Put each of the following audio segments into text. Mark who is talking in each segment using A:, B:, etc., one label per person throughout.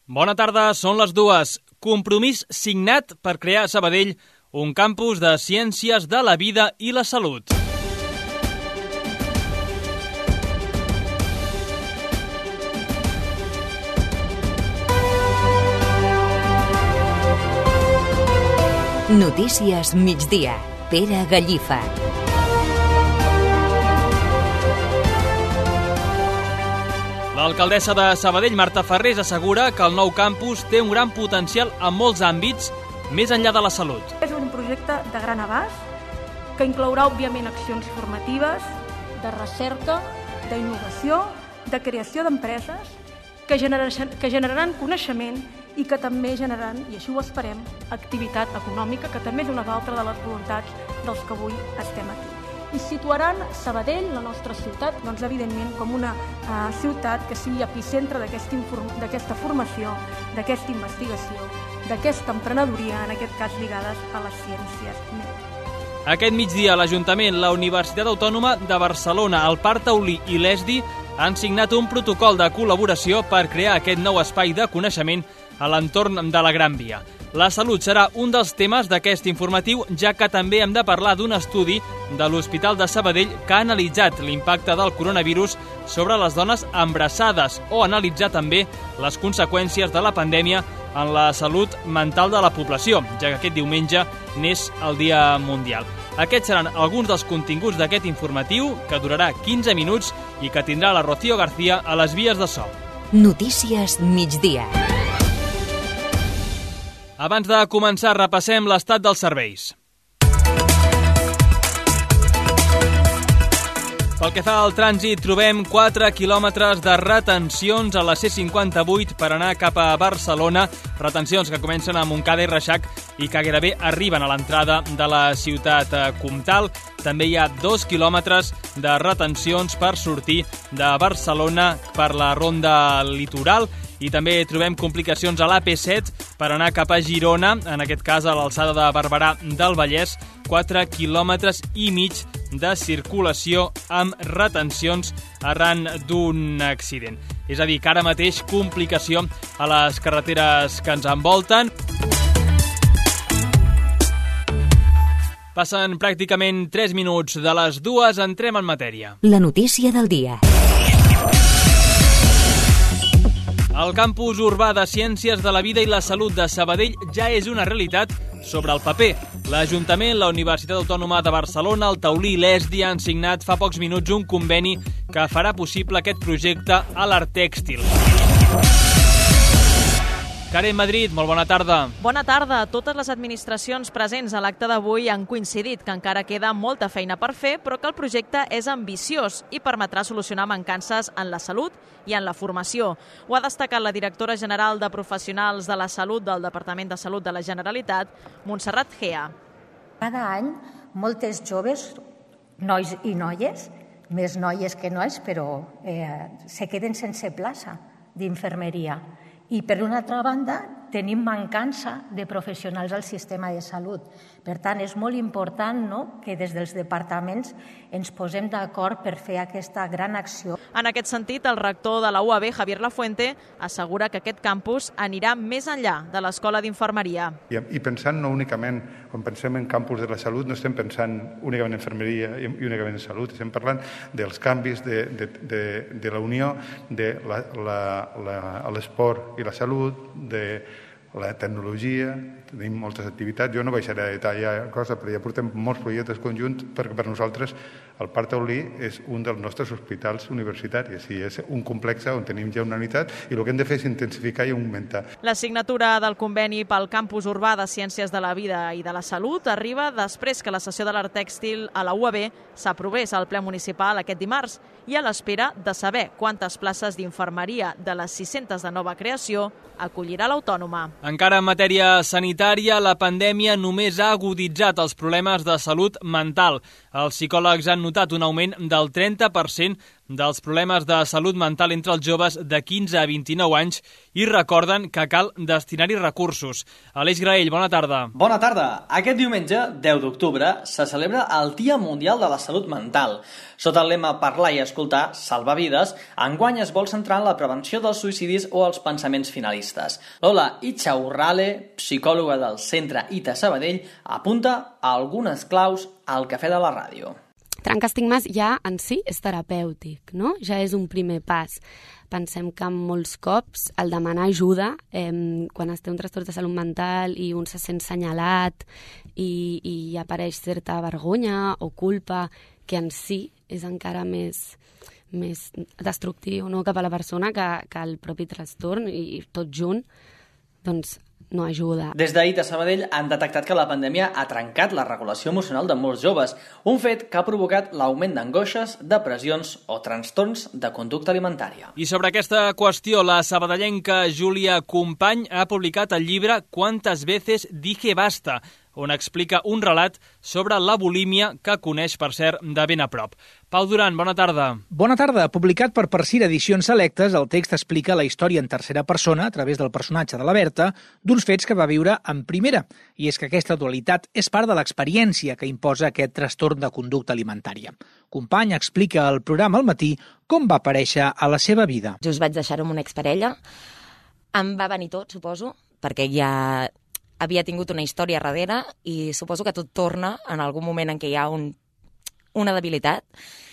A: Bona tarda, són les 2. Compromís signat per crear a Sabadell un campus de ciències de la vida i la salut.
B: Notícies migdia. Pere Gallifa.
A: L'alcaldessa de Sabadell, Marta Ferrés, assegura que el nou campus té un gran potencial en molts àmbits, més enllà de la salut.
C: És un projecte de gran abast que inclourà, òbviament, accions formatives, de recerca, d'innovació, de creació d'empreses que generaran coneixement i que també generaran, i així ho esperem, activitat econòmica, que també és una altra de les voluntats dels que avui estem aquí. I situaran Sabadell, la nostra ciutat, doncs evidentment com una ciutat que sigui epicentre d'aquesta formació, d'aquesta investigació, d'aquesta emprenedoria, en aquest cas lligades a les ciències mèdiques.
A: Aquest migdia l'Ajuntament, la Universitat Autònoma de Barcelona, el Parc Taulí i l'ESDI han signat un protocol de col·laboració per crear aquest nou espai de coneixement a l'entorn de la Gran Via. La salut serà un dels temes d'aquest informatiu, ja que també hem de parlar d'un estudi de l'Hospital de Sabadell que ha analitzat l'impacte del coronavirus sobre les dones embarassades o analitzar també les conseqüències de la pandèmia en la salut mental de la població, ja que aquest diumenge n'és el Dia Mundial. Aquests seran alguns dels continguts d'aquest informatiu, que durarà 15 minuts i que tindrà la Rocío García a les vies de so.
B: Notícies migdia.
A: Abans de començar, repassem l'estat dels serveis. Pel que fa al trànsit, trobem 4 quilòmetres de retencions a la C58 per anar cap a Barcelona, retencions que comencen a Montcada i Reixac i que gairebé arriben a l'entrada de la ciutat comtal. També hi ha 2 quilòmetres de retencions per sortir de Barcelona per la ronda litoral. I també trobem complicacions a l'AP7 per anar cap a Girona, en aquest cas a l'alçada de Barberà del Vallès, 4 quilòmetres i mig de circulació amb retencions arran d'un accident. És a dir, que ara mateix complicació a les carreteres que ens envolten. Passen pràcticament 3 minuts de les 2, entrem en matèria.
B: La notícia del dia.
A: El campus urbà de Ciències de la Vida i la Salut de Sabadell ja és una realitat sobre el paper. L'Ajuntament, la Universitat Autònoma de Barcelona, el Taulí i l'ESDI han signat fa pocs minuts un conveni que farà possible aquest projecte a l'Art Tèxtil. Karen Madrid, molt bona tarda.
D: Bona tarda. Totes les administracions presents a l'acte d'avui han coincidit que encara queda molta feina per fer, però que el projecte és ambiciós i permetrà solucionar mancances en la salut i en la formació. Ho ha destacat la directora general de Professionals de la Salut del Departament de Salut de la Generalitat, Montserrat Gea.
E: Cada any, moltes joves, nois i noies, més noies que nois, però se queden sense plaça d'infermeria. I, per una altra banda, tenim mancança de professionals al sistema de salut. Per tant, és molt important que des dels departaments ens posem d'acord per fer aquesta gran acció.
D: En aquest sentit, el rector de la UAB, Javier Lafuente, assegura que aquest campus anirà més enllà de l'Escola d'Infermeria.
F: I pensant no únicament, quan pensem en campus de la salut, no estem pensant únicament en infermeria i únicament en salut, estem parlant dels canvis de la unió de l'esport i la salut, de la tecnologia, tenim moltes activitats. Jo no baixaré a detallar coses, però ja portem molts projectes conjunts perquè per nosaltres el Parc Taulí és un dels nostres hospitals universitaris i és un complex on tenim ja una unitat i el que hem de fer és intensificar i augmentar.
D: La signatura del conveni pel campus urbà de Ciències de la Vida i de la Salut arriba després que la sessió de l'Art Tèxtil a la UAB s'aprovés al ple municipal aquest dimarts i a l'espera de saber quantes places d'infermeria de les 600 de nova creació acollirà l'Autònoma.
A: Encara en matèria sanitària, la pandèmia només ha aguditzat els problemes de salut mental. Els psicòlegs han notat un augment del 30% dels problemes de salut mental entre els joves de 15 a 29 anys i recorden que cal destinar-hi recursos. Aleix Graell, bona tarda.
G: Bona tarda. Aquest diumenge, 10 d'octubre, se celebra el Dia Mundial de la Salut Mental. Sota el lema Parlar i escoltar, salvar vides, enguany es vol centrar en la prevenció dels suïcidis o els pensaments finalistes. Lola Ichaurrale, psicòloga del Centre ITA Sabadell, apunta a algunes claus al Cafè de la Ràdio.
H: Trencar estigmes ja en si és terapèutic, no? Ja és un primer pas. Pensem que molts cops el demanar ajuda, quan es té un trastorn de salut mental i un se sent senyalat i apareix certa vergonya o culpa, que en si és encara més destructiu, no? Cap a la persona que el propi trastorn i tot junt, doncs no ajuda.
G: Des d'ITA Sabadell han detectat que la pandèmia ha trencat la regulació emocional de molts joves, un fet que ha provocat l'augment d'angoixes, depressions o trastorns de conducta alimentària.
A: I sobre aquesta qüestió, la sabadellenca Júlia Company ha publicat el llibre Quantas veces dije basta, on explica un relat sobre la bulímia que coneix, per cert, de ben a prop. Pau Duran, bona tarda.
I: Bona tarda. Publicat per Persir Edicions Selectes, el text explica la història en tercera persona, a través del personatge de la Berta, d'uns fets que va viure en primera. I és que aquesta dualitat és part de l'experiència que imposa aquest trastorn de conducta alimentària. Company explica al programa al matí com va aparèixer a la seva vida.
J: Just vaig deixar-ho amb una exparella. Em va venir tot, suposo, perquè ja havia tingut una història darrere i suposo que tot torna en algun moment en què hi ha una debilitat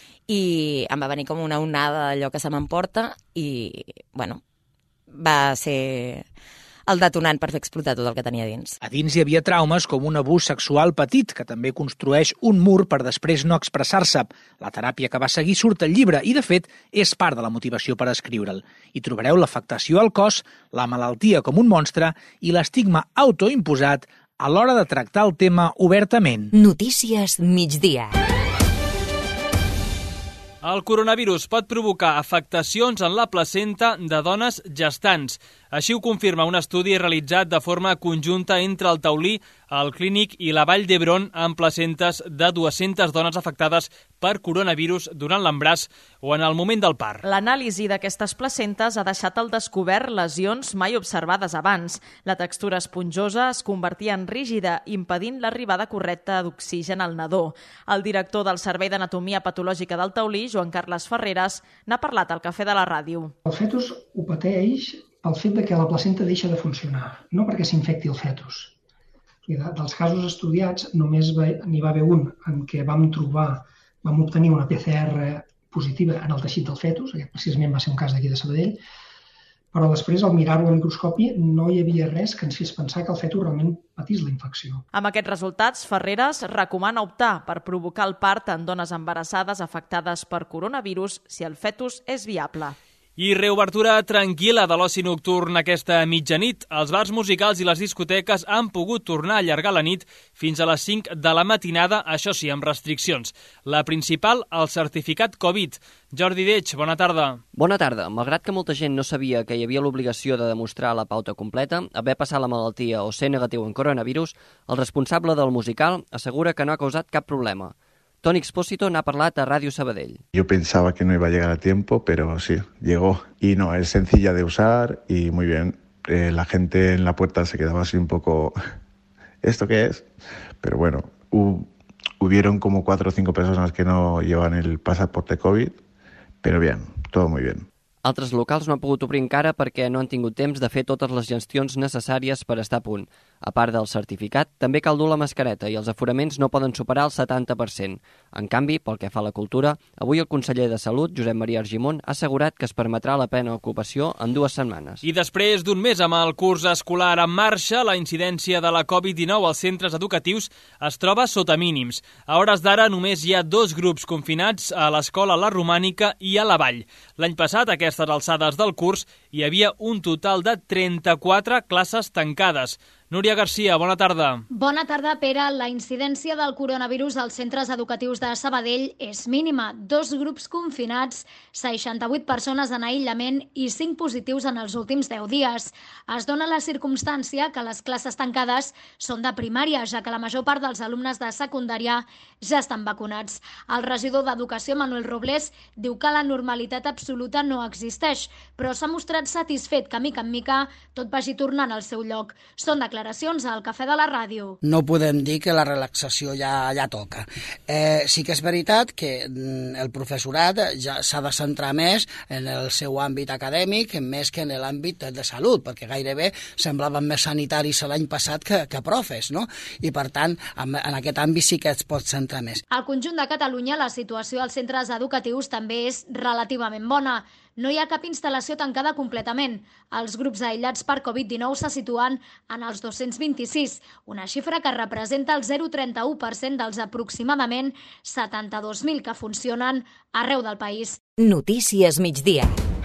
J: i em va venir com una onada d'allò que se m'emporta i, bueno, va ser el detonant per fer explotar tot el que tenia dins.
I: A dins hi havia traumes com un abús sexual petit, que també construeix un mur per després no expressar-se. La teràpia que va seguir surt al llibre i, de fet, és part de la motivació per escriure'l. Hi trobareu l'afectació al cos, la malaltia com un monstre i l'estigma autoimposat a l'hora de tractar el tema obertament.
B: Notícies migdia.
A: El coronavirus pot provocar afectacions en la placenta de dones gestants. Així ho confirma un estudi realitzat de forma conjunta entre el Taulí, el Clínic i la Vall d'Hebron amb placentes de 200 dones afectades per coronavirus durant l'embaràs o en el moment del part.
D: L'anàlisi d'aquestes placentes ha deixat al descobert lesions mai observades abans. La textura esponjosa es convertia en rígida, impedint l'arribada correcta d'oxigen al nadó. El director del Servei d'Anatomia Patològica del Taulí, Joan Carles Ferreres, n'ha parlat al Cafè de la Ràdio.
K: El fetus ho pateix pel fet que la placenta deixa de funcionar, no perquè s'infecti el fetus. Dels casos estudiats només n'hi va haver un en què vam obtenir una PCR positiva en el teixit del fetus, aquest precisament va ser un cas d'aquí de Sabadell, però després, al mirar-ho al microscopi, no hi havia res que ens fes pensar que el fetus realment patís la infecció.
D: Amb aquests resultats, Ferreres recomana optar per provocar el part en dones embarassades afectades per coronavirus si el fetus és viable.
A: I reobertura tranquil·la de l'oci nocturn aquesta mitjanit. Els bars musicals i les discoteques han pogut tornar a allargar la nit fins a les 5 de la matinada, això sí, amb restriccions. La principal, el certificat Covid. Jordi Deix, bona tarda.
L: Bona tarda. Malgrat que molta gent no sabia que hi havia l'obligació de demostrar la pauta completa, haver passat la malaltia o ser negatiu en coronavirus, el responsable del musical assegura que no ha causat cap problema. Toni Expósito n'ha parlat a Ràdio Sabadell.
M: Yo pensaba que no iba a llegar a tiempo, pero sí, llegó. Y no, es sencilla de usar y muy bien. La gente en la puerta se quedaba así un poco... ¿Esto qué es? Pero bueno, hubieron como 4 o 5 personas que no llevan el pasaporte COVID, pero bien, todo muy bien.
L: Altres locals no han pogut obrir encara perquè no han tingut temps de fer totes les gestions necessàries per estar a punt. A part del certificat, també cal dur la mascareta i els aforaments no poden superar el 70%. En canvi, pel que fa a la cultura, avui el conseller de Salut, Josep Maria Argimon, ha assegurat que es permetrà la plena ocupació en 2 setmanes.
A: I després d'un mes amb el curs escolar en marxa, la incidència de la Covid-19 als centres educatius es troba sota mínims. A hores d'ara només hi ha 2 grups confinats a l'Escola La Romànica i a la Vall. L'any passat, aquestes alçades del curs, hi havia un total de 34 classes tancades. Núria Garcia, bona tarda.
N: Bona tarda, Pere. La incidència del coronavirus als centres educatius de Sabadell és mínima. 2 grups confinats, 68 persones en aïllament i 5 positius en els últims 10 dies. Es dona la circumstància que les classes tancades són de primària, ja que la major part dels alumnes de secundària ja estan vacunats. El regidor d'Educació, Manuel Robles, diu que la normalitat absoluta no existeix, però s'ha mostrat satisfet que, mica en mica, tot vagi tornant al seu lloc. Són declaracions al Cafè de la Ràdio.
O: No podem dir que la relaxació ja toca. Sí que és veritat que el professorat ja s'ha de centrar més en el seu àmbit acadèmic més que en l'àmbit de salut, perquè gairebé semblaven més sanitaris l'any passat que profes, no? I per tant, en aquest àmbit sí que es pot centrar més.
N: Al conjunt de Catalunya, la situació als centres educatius també és relativament bona. No hi ha cap instal·lació tancada completament. Els grups aïllats per Covid-19 se situen en els 226, una xifra que representa el 0,31% dels aproximadament 72.000 que funcionen arreu del país.
B: Notícies migdia.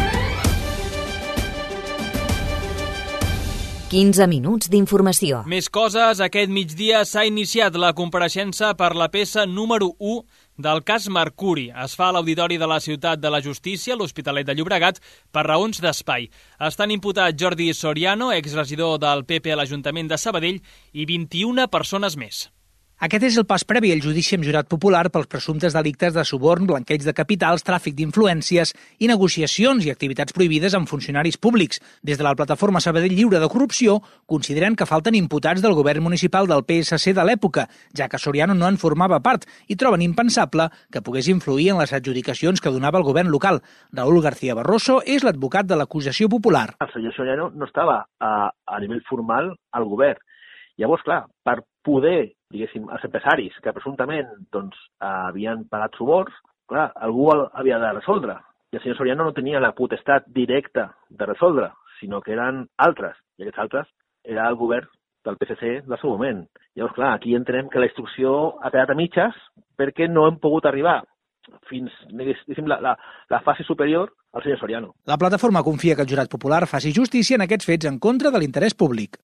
B: 15 minuts d'informació.
A: Més coses, aquest migdia s'ha iniciat la compareixença per la peça número 1 del cas Mercuri. Es fa a l'Auditori de la Ciutat de la Justícia, l'Hospitalet de Llobregat, per raons d'espai. Estan imputats Jordi Soriano, exregidor del PP a l'Ajuntament de Sabadell, i 21 persones més.
I: Aquest és el pas previ al judici amb jurat popular pels presumptes delictes de suborn, blanqueig de capitals, tràfic d'influències i negociacions i activitats prohibides amb funcionaris públics. Des de la plataforma Sabadell Lliure de Corrupció consideren que falten imputats del govern municipal del PSC de l'època, ja que Soriano no en formava part, i troben impensable que pogués influir en les adjudicacions que donava el govern local. Raúl García Barroso és l'advocat de l'acusació popular.
P: El senyor Soriano no estava a nivell formal al govern. Llavors, clar, per poder, diguéssim, els empresaris que presumptament havien pagat suborns, clar, algú havia de resoldre. I el senyor Soriano no tenia la potestat directa de resoldre, sinó que eren altres. I aquests altres era el govern del PSC del seu moment. Llavors, clar, aquí entenem que la instrucció ha quedat a mitges perquè no hem pogut arribar fins, diguéssim, la fase superior al senyor Soriano.
I: La plataforma confia que el jurat popular faci justícia en aquests fets en contra de l'interès públic.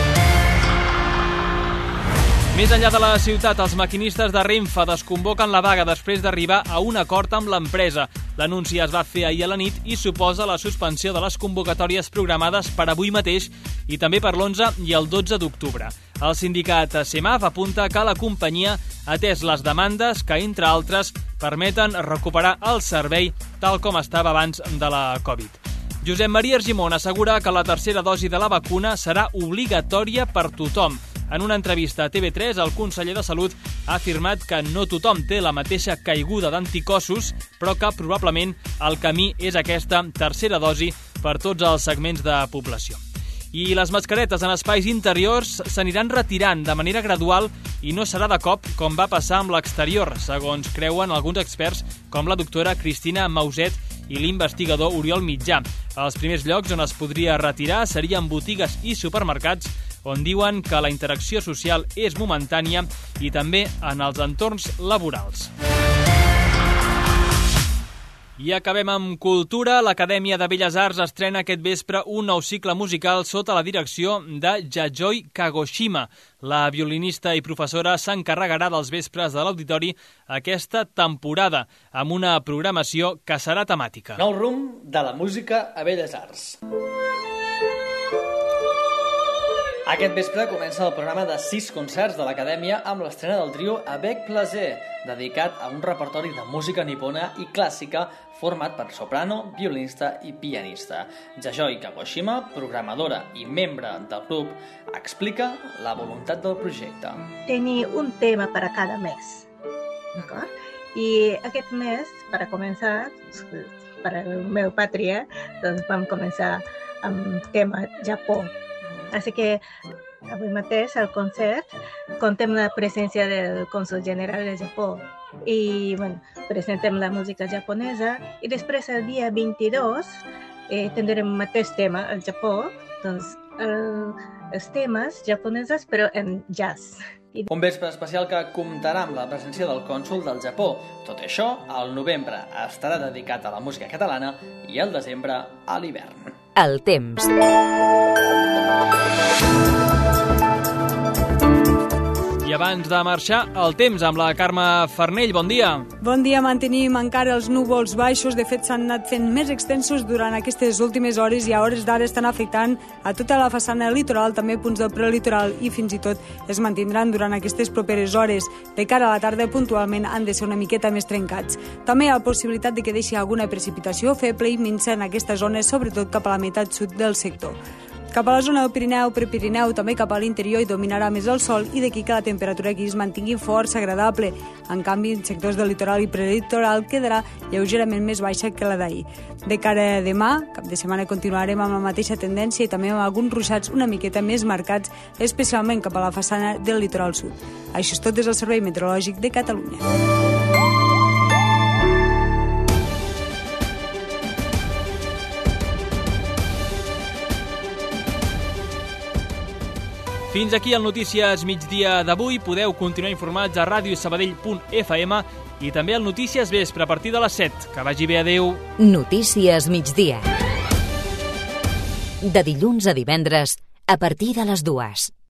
A: Més enllà de la ciutat, els maquinistes de Renfe desconvoquen la vaga després d'arribar a un acord amb l'empresa. L'anunci es va fer ahir a la nit i suposa la suspensió de les convocatòries programades per avui mateix i també per l'11 i el 12 d'octubre. El sindicat CEMAF apunta que la companyia ha atès les demandes que, entre altres, permeten recuperar el servei tal com estava abans de la Covid. Josep Maria Argimon assegura que la tercera dosi de la vacuna serà obligatòria per tothom. En una entrevista a TV3, el conseller de Salut ha afirmat que no tothom té la mateixa caiguda d'anticossos, però que probablement el camí és aquesta tercera dosi per tots els segments de població. I les mascaretes en espais interiors s'aniran retirant de manera gradual i no serà de cop com va passar amb l'exterior, segons creuen alguns experts com la doctora Cristina Mauset i l'investigador Oriol Mitjà. Els primers llocs on es podria retirar serien botigues i supermercats, on diuen que la interacció social és momentània i també en els entorns laborals. I acabem amb cultura. L'Acadèmia de Belles Arts estrena aquest vespre un nou cicle musical sota la direcció de Yayoi Kagoshima. La violinista i professora s'encarregarà dels vespres de l'auditori aquesta temporada, amb una programació que serà temàtica.
G: Nou rumb de la música a Belles Arts. Aquest vespre comença el programa de 6 concerts de l'Acadèmia amb l'estrena del trio Avec Plaisir, dedicat a un repertori de música nipona i clàssica format per soprano, violinista i pianista. Yayoi Kagoshima, programadora i membre del grup, explica la voluntat del projecte.
Q: Tenir un tema per a cada mes, d'acord? I aquest mes, per a començar, per al meu pàtria, doncs vam començar amb tema Japó. Así que avui mateix al concert contem la presència del cònsol general de Japó i presentem la música japonesa i després el dia 22 tindrem el mateix tema al Japó, doncs els temes japonesos però en jazz.
G: Un vespre especial que comptarà amb la presència del cònsol del Japó. Tot això, al novembre estarà dedicat a la música catalana i al desembre a l'hivern.
B: El temps.
A: abans de marxar, el temps amb la Carme Farnell. Bon dia.
R: Bon dia. Mantenim encara els núvols baixos. De fet, s'han anat fent més extensos durant aquestes últimes hores i a hores d'ara estan afectant a tota la façana litoral, també punts del prelitoral, i fins i tot es mantindran durant aquestes properes hores. De cara a la tarda, puntualment, han de ser una miqueta més trencats. També hi ha la possibilitat de que deixi alguna precipitació feble i minsa en aquesta zona, sobretot cap a la meitat sud del sector. Cap a la zona del Pirineu, Prepirineu, també cap a l'interior hi dominarà més el sol i d'aquí que la temperatura aquí es mantingui força agradable. En canvi, en sectors del litoral i prelitoral quedarà lleugerament més baixa que la d'ahir. De cara a demà, cap de setmana continuarem amb la mateixa tendència i també amb alguns ruixats una miqueta més marcats, especialment cap a la façana del litoral sud. Això és tot des del Servei Meteorològic de Catalunya.
A: Fins aquí el Notícies Migdia d'avui. Podeu continuar informats a radiosabadell.fm i també al Notícies Vespre a partir de les 7. Que vagi bé, adeu.
B: Notícies Migdia. De dilluns a divendres a partir de les 2.